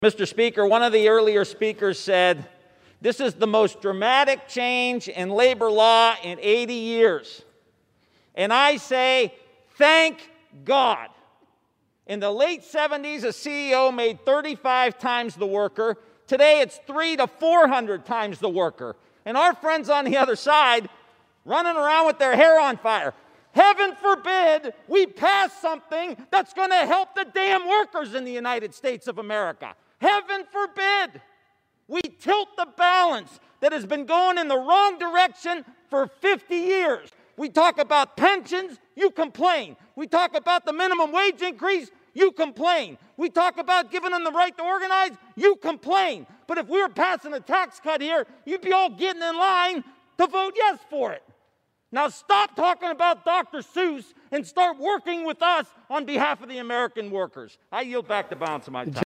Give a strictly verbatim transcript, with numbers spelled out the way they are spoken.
Mister Speaker, one of the earlier speakers said, this is the most dramatic change in labor law in eighty years. And I say, thank God. In the late seventies, a C E O made thirty-five times the worker. Today, it's three to four hundred times the worker. And our friends on the other side running around with their hair on fire. Heaven forbid we pass something that's going to help the damn workers in the United States of America. Heaven forbid we tilt the balance that has been going in the wrong direction for fifty years. We talk about pensions, you complain. We talk about the minimum wage increase, you complain. We talk about giving them the right to organize, you complain. But if we were passing a tax cut here, you'd be all getting in line to vote yes for it. Now stop talking about Doctor Seuss and start working with us on behalf of the American workers. I yield back the balance of my time.